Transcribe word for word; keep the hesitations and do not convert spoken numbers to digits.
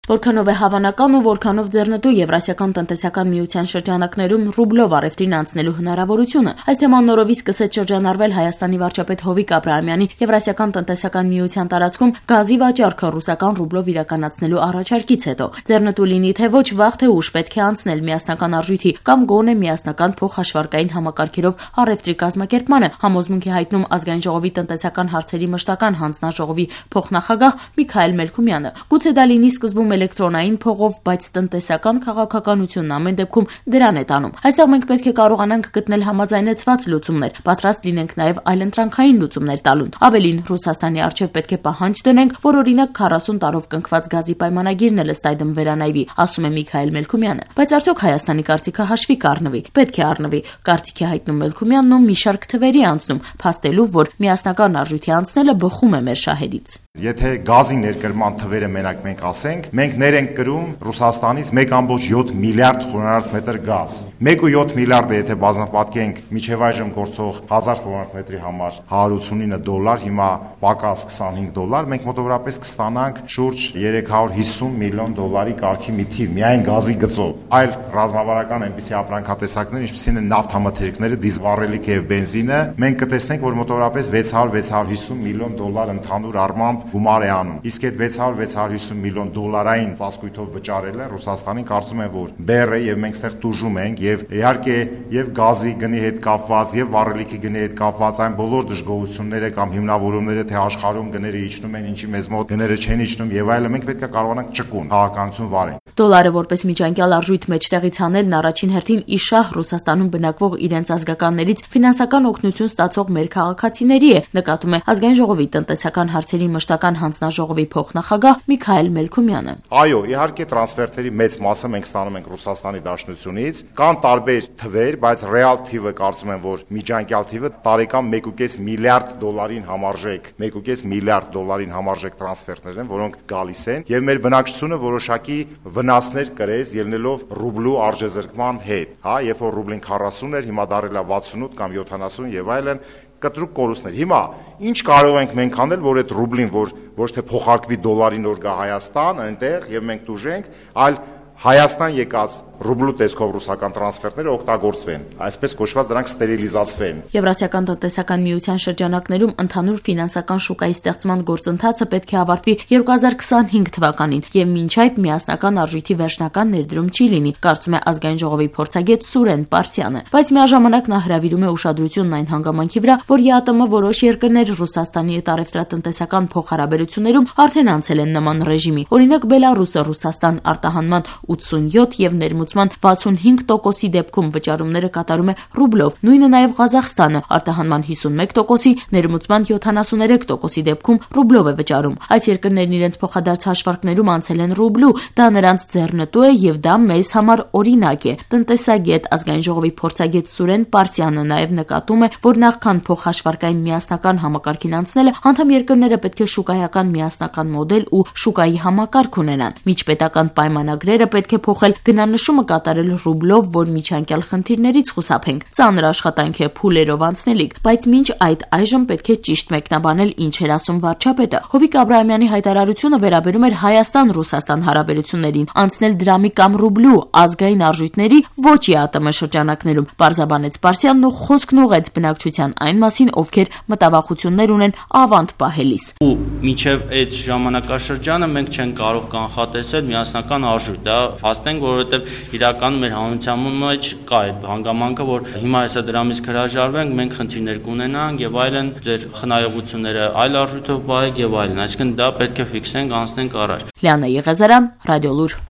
Որքանով է հավանական ու որքանով ձեռնտու Եվրասիական տնտեսական միության շրջանակներում ռուբլով առևտրին անցնելու հնարավորությունը։ Այս թեման նորովի սկսեց շրջանառվել Հայաստանի վարչապետ Հովիկ Աբրահամյանի Եվրասիական տնտեսական միության տարածքում գազի վաճառքը ռուսական ռուբլով իրականացնելու առաջարկից հետո։ Ձեռնտու լինի թե ոչ, վաղ թե ուշ պետք է անցնել միասնական արժույթի կամ գոնե միասնական փոխհաշվարկային համակարգերով առևտրի կազմակերպմանը, համոզմունք է հայտնում Ազգային ժողովի տնտեսական հարցերի մշտական հանձնաժողովի փոխնախագահ Միքայել Մելքումյանը։ Գուցե դա լինի սկզբում էլեկտրոնային փողով, բայց տնտեսական քաղաքականությունն ամեն դեպքում դրան է տանում։ Այստեղ մենք պետք է կարողանանք գտնել համաձայնեցված լուծումներ, պատրաստ լինենք նաև այլընտրանքային լուծումներ տալուն։ Ավելին, Ռուսաստանի առջև պետք է պահանջ դնենք, որ օրինակ քառասուն տարով կնքված գազի պայմանագիրն էլ ըստ այդմ վերանայվի, ասում է Միքայել Մելքումյանը։ Բայց արդյոք Հայաստանի կարծիքը հաշվի կառնվի։ Պետք է առնվի, կարծիք է հայտնում Մելքումյանն ու մի շարք թվերի անցնում, փաստելու, որ միասնական արժույթի անցնելը բխում է մեր շահերից։ Եթե գազի ներկրման թվերը մենակ մենք ասենք, մենք ներ ենք կրում Ռուսաստանից մեկ կόμma յոթ միլիարդ խորանարդ մետր գազ։ մեկ կόμma յոթ միլիարդը եթե բազմապատկենք միջև այժմ գործող հազար խորանարդ մետրի համար հարյուր ութսունինը դոլար, հիմա պակաս քսանհինգ դոլար, մենք մոտավորապես կստանանք շուրջ երեք հարյուր հիսուն միլիոն դոլարի կարգի մի թիվ միայն գազի գծով։ Այլ ռազմավարական այնպիսի ապրանքատեսակներ, ինչպիսին են նավթամթերքները, դիզվառելիքը եւ բենզինը, մենք կտեսնենք, որ մոտավորապես վեց հարյուր վեց հարյուր հիսուն միլիոն դոլար ընդհանուր առմամբ գումար է անում։ Իսկ այդ վեց հարյուր վեց հարյուր հիսուն միլիոն դոլարային ծածկույթով վճարելը Ռուսաստանին կարծում եմ, որ բեռ է եւ մենք ստեղ տուժում ենք եւ իհարկե եւ գազի գնի հետ կապված եւ վառելիքի գնի հետ կապված այն բոլոր դժգոհությունները կամ հիմնավորումները, թե աշխարհում գները իջնում են, ինչի մեզ մոտ գները չեն իջնում եւ այլն, մենք պետք է կարողանանք ճկուն քաղաքականություն վարենք։ Դոլարը որպես միջանկյալ արժույթ մեջտեղից հանելն առաջին հերթին իշահ Ռուսաստանում բնակվող իրենց ազգականներից ֆինանսական օգնություն ստացող մեր քաղաքացիների է, նկատում է Ազգային ժողովի տնտեսական հարցերի մշտական հանձնաժողովի փոխնախագահ Միքայել Մելքումյանը։ Այո, իհարկե տրանսֆերտերի մեծ մասը մենք ստանում ենք Ռուսաստանի Դաշնությունից, կան տարբեր թվեր, բայց ռեալ թիվը կարծում եմ, որ միջանկյալ թիվը տարեկան մեկ կόμma պենս միլիարդ դոլարին համարժեք, մեկ կόμma պենս միլիարդ դոլարին համարժեք տրանսֆերտներ են, որոնք գալիս են, եւ մեր բնակչությունը որոշակի վնասներ կրեց ելնելով ռուբլու արժեզրկման հետ, հա, երբ որ ռուբլին քառասուն էր, հիմա դարել է վաթսունութ կամ յոթանասուն եւ այլն, կտրուկ կորուստներ։ Հիմա ինչ կարող ենք մենք անել, որ այդ ռուբլին, որ ոչ թե փոխարկվի դոլարին, որ գա Հայաստան, այնտեղ եւ մենք տուժենք, այլ Հայաստան եկած ռուբլու տեսքով ռուսական տրանսֆերտները օգտագործվեն, այսպես կոչված դրանք ստերիլիզացվեն։ Եվրասիական տնտեսական միության շրջանակներում ընդհանուր ֆինանսական շուկայի ստեղծման գործընթացը պետք է ավարտվի երկու հազար քսանհինգ թվականին եւ մինչ այդ միասնական արժույթի վերջնական ներդրում չի լինի, կարծում է Ազգային ժողովի փորձագետ Սուրեն Պարսյանը, բայց միաժամանակ նա հրավիրում է ուշադրությունն այն հանգամանքի վրա, որ ԵԱՏՄ որոշ երկրներ Ռուսաստանի հետ առևտրատնտեսական փոխհարաբերություններում արդեն անցել են նման ռեժիմի, օրինակ Բելարուսը Ռուսաստան արտահանման ութսունյոթ եւ ներմուծման վաթսունհինգ տոկոսի դեպքում վճարումները կատարում է ռուբլով, նույնը նաև Ղազախստանը արտահանման հիսունմեկ տոկոսի, ներմուծման յոթանասուներեք տոկոսի դեպքում ռուբլով է վճարում։ Այս երկրներն իրենց փոխադարձ հաշվարկներում անցել են ռուբլու, դա նրանց ձեռնտու է եւ դա մեզ համար օրինակ է։ Տնտեսագետ Ազգային ժողովի փորձագետ Սուրեն Պարսյանը նաև նկատում է, որ նախքան փոխհաշվարկային միասնական համակարգին անցնելը անդամ երկրները պետք է շուկայական միասնական մոդել ու շուկայի համակարգ ունենան։ Միջպետական պայմանագրերը պետք է փոխել, գնանշումը կատարել ռուբլով, որ միջանկյալ խնդիրներից խուսափենք։ Ծանր աշխատանք է, փուլերով անցնելիք, բայց մինչ այդ այժմ պետք է ճիշտ մեկնաբանել, ինչ էր ասում վարչապետը։ Հովիկ Աբրահամյանի հայտարարությունը վերաբերում էր Հայաստան-Ռուսաստան հարաբերություններին, անցնել դրամի կամ ռուբլու ազգային արժույթների ոչ ԵԱՏՄ շրջանակներում, պարզաբանեց Պարսյանն ու խոսքն ուղղեց բնակչության այն մասին, ովքեր մտավախություններ ունեն ավանդ պահելիս։ Ու մինչև այդ ժամանակաշրջանը մենք չենք կարող կանխատեսել միասնական արժույթ, դա փաստենք, որովհետև իրականում մեր հանրության մեջ կա այդ հանգամանքը, որ հիմա հեսա դրամից հրաժարվենք, մենք խնդիրներ կունենանք եւ այլն, ձեր խնայողությունները այլ արժույթով պահեք եւ այլն, այսինքն դա պետք է ֆիքսենք, անցնենք առաջ։ Լիանա Եղեզարյան, Ռադիոլուր։